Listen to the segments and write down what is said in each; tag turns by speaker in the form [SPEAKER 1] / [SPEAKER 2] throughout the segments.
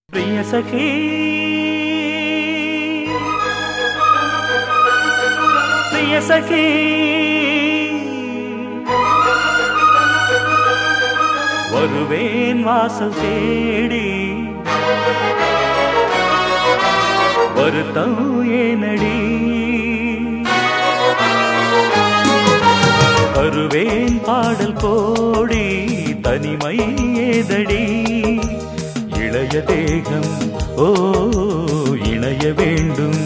[SPEAKER 1] प्रिय सखी प्रिय सखी வருவேன் வாசல் தேடி வருத்தம் ஏனடி வருவேன் பாடல் கோடி தனிமை ஏதடி இளைய தேகம் ஓ இணைய வேண்டும்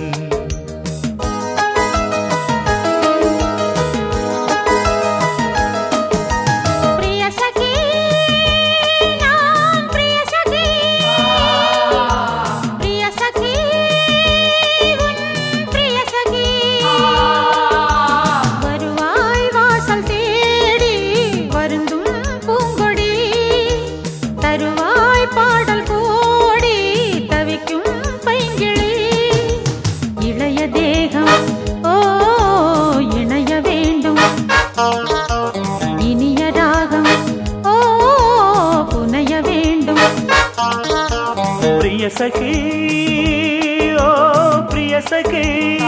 [SPEAKER 1] प्रिय सखी ओ प्रिय सखी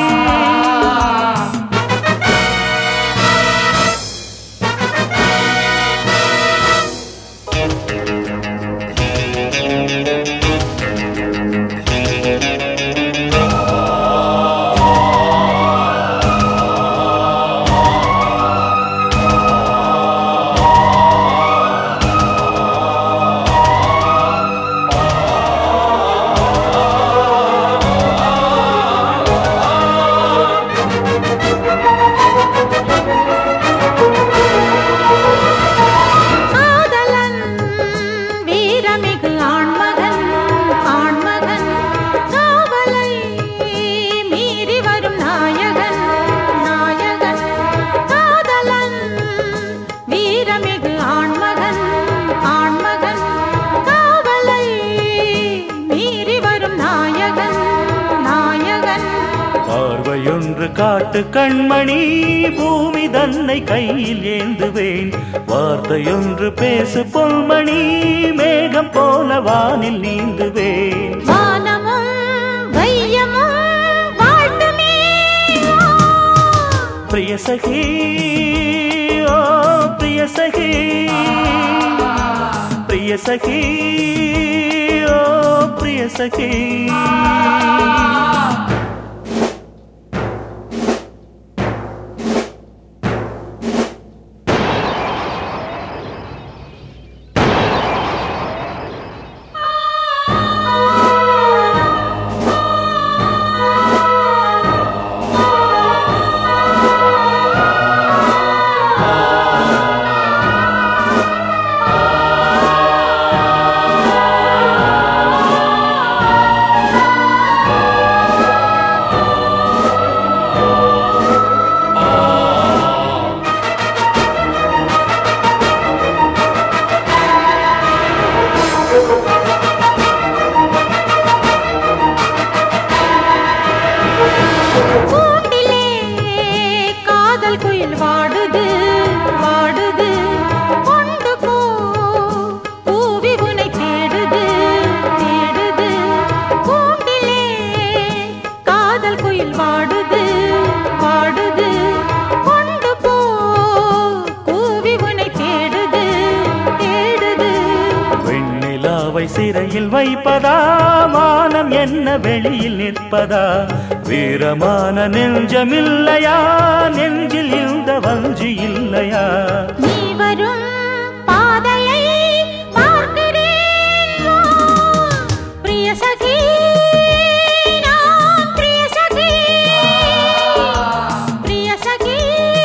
[SPEAKER 1] பார்வையொன்று காட்டு கண்மணி பூமி தன்னை கையில் ஏந்துவேன் வார்த்தையொன்று பேசு பொன்மணி மேகம் போல வானில் நீந்துவேன் प्रिय सखी ओ प्रिय सखी प्रिय सखी ओ प्रिय सखी சிறையில் வைப்பதா மானம் என்ன வெளியில் நிற்பதா வீரமான நெஞ்சமில்லையா நெஞ்சில் இந்த வஞ்சி இல்லையா
[SPEAKER 2] நீ வரும் பாதையை பார்க்கிறேன் प्रिय सखी நான் प्रिय सखी प्रिय सखी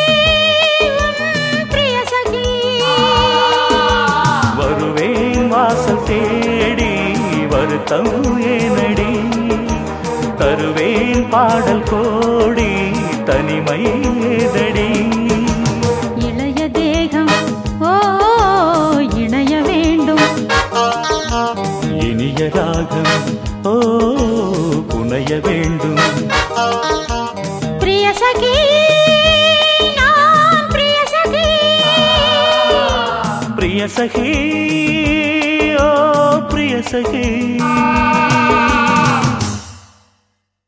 [SPEAKER 2] प्रिय सखी
[SPEAKER 1] வருவேன் வாசல் தேடி வருத்தம் ஏனடி தருவேன் பாடல் கோடி தனிமை ஏதடி
[SPEAKER 2] இளைய தேகம் ஓ இணைய வேண்டும்
[SPEAKER 1] இனிய ராகம் ஓ புனைய வேண்டும்
[SPEAKER 2] प्रिय सखी நான் प्रिय सखी
[SPEAKER 1] प्रिय सखी ओ प्रिय சகி